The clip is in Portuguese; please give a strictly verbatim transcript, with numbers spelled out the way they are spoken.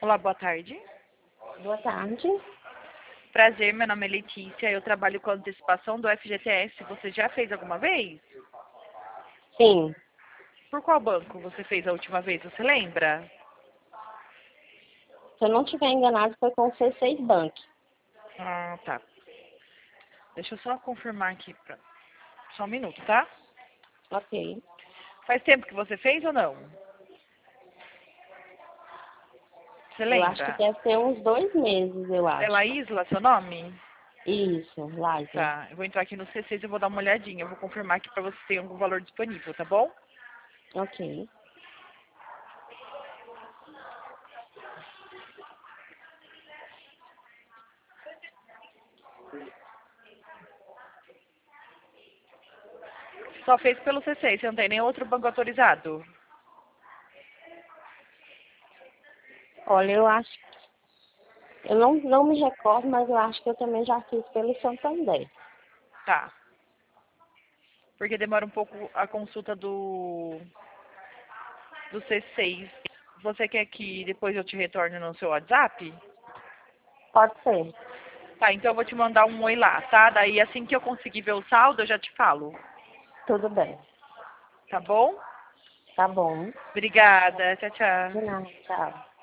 Olá, boa tarde. Boa tarde. Prazer, meu nome é Letícia, eu trabalho com antecipação do F G T S. Você já fez alguma vez? Sim, Por qual banco você fez a última vez, você lembra? se eu não estiver enganado, foi com o C seis Bank. Ah, tá. Deixa eu só confirmar aqui. Pra... Só um minuto, tá? Ok. Faz tempo que você fez ou não? Você Eu acho que lembra? deve ter uns dois meses, eu É acho. Laísla, seu nome? Isso, Liza. Tá, eu vou entrar aqui no C seis e vou dar uma olhadinha. Eu vou confirmar aqui pra você ter algum valor disponível, tá bom? Ok. Só fez pelo C seis, você não tem nem outro banco autorizado? Olha, eu acho. Eu não, não me recordo, mas eu acho que eu também já fiz pelo Santander. Tá. Porque demora um pouco a consulta do, do C seis. Você quer que depois eu te retorne no seu WhatsApp? Pode ser. Tá, então eu vou te mandar um oi lá, tá? Daí assim que eu conseguir ver o saldo, eu já te falo. Tudo bem. Tá bom? Tá bom. Obrigada. Tchau, De tchau. nada, tchau.